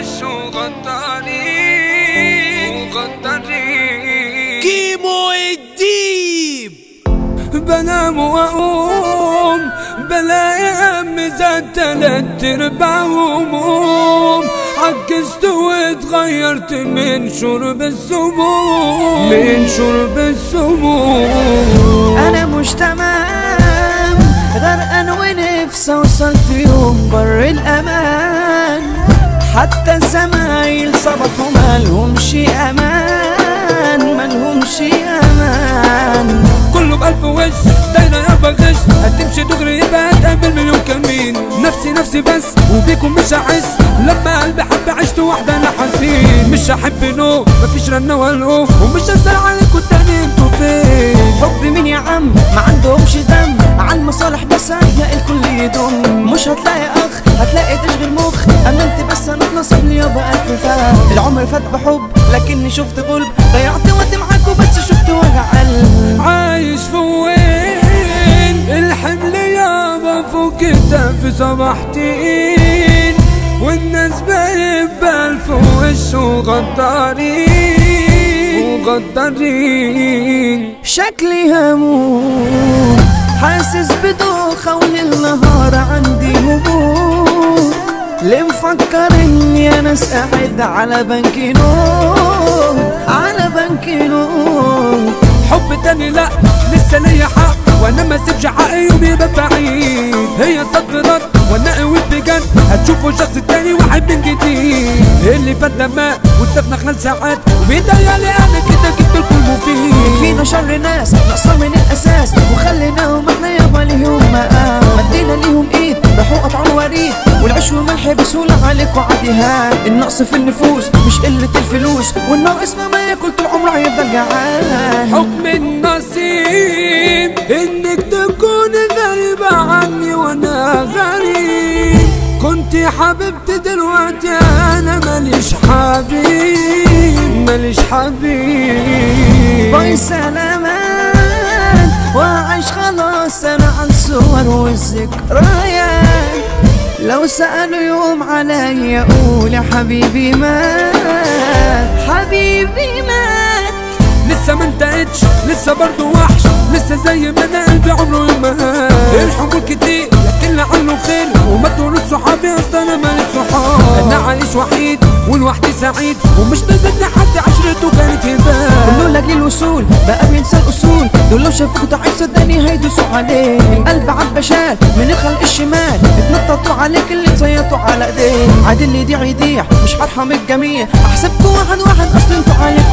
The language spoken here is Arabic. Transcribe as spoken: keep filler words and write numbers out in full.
وش وغدارين وغدارين. كيمو الديب. بنام واقوم بلاقي همي زاد تلات ارباع هموم. عجزت واتغيرت من شرب السموم من شرب السموم. انا مش تمام غرقان ونفسي اوصل في يوم بر الامان. حتى الزمايل صبحوا مالهمش امان مالهمش امان. كله بألف وش دايرة يابا غش. هتمشي دغري يبقى هتقابل مليون كمين. نفسي نفسي بس وبيكم مش هحس. لما قلبي حب عشت واحدة انا حزين. مش هحب نو مفيش رنة ولا اوف. ومش هسأل عليكوا التاني انتوا فين. حب مين يا عم ما عندهمش دم. عالمصالح بس هتلاقي الكل يضم. مش هتلاقي اخ هتلاقي تشغيل مخ. اما انت بس انا اتنصب لي يابا الف فهم. العمر فات بحب لكني شفت غلب. ضيعت وقت معاكوا بس شفت وجع قلب. عايش في وين الحمل يابا فوق كتافي صباحتين. والناس بايب بألف وش وغدارين وغدارين. شكلي هموم حاسس بدوخة وللنهار عندي هموم. ليه مفكر اني انا قاعد على بنك نوم على بنك نوم. حب تاني لا لسه ليا حق. وانا ما سيبش حقي يوم يبقى بعيد. هي صدرت وانا قويت بجد. هتشوفوا شخص تاني واحد من جديد. اللي فات ده مات واتفقنا خلال ساعات. وبيتهيألي انا كده جبت الكل مفيد. فينا شر ناس نقصر من الاساس. وخليناهم احنا يابا ليهم مقام. مدينا ليهم ايد راحوا قطعوا وريد. والعيش والملح بسهولة عليكوا عاديهات. النقص في النفوس مش قلة الفلوس. والناقص ما ياكل طول عمره هيفضل جعان. حكم النصيب انك تكون غريبة عني وانا غريب. كنت حبيبتي دلوقتي انا ماليش حبيب ماليش حبيب. باي سلامات واعيش خلاص انا عن الصور والذكريات. لو سألوا يوم عليا قول يا حبيبي مات حبيبي مات. لسه ما انتهتش لسه برضو وحش. لسه زي ما انا قلبي عمره ما. الحب كتير لكن لعله خير. وما تقولوا صحابي اصل انا مالي صحاب. انا عايش وحيد ولوحدي سعيد. ومش نازل لحد عشرته كانت هبال. كله لاقي الوصول بقى بينسى الاصول. دول لو شافوك تعيش صدقني هيدوسوا عليك. القلب عبشات من الخلق الشمال. اتنططوا عليك اللي تصيطوا على ايديك. عاد اللي يضيع يضيع مش هرحم الجميع. احسبكوا واحد واحد اصل انتوا عليكوا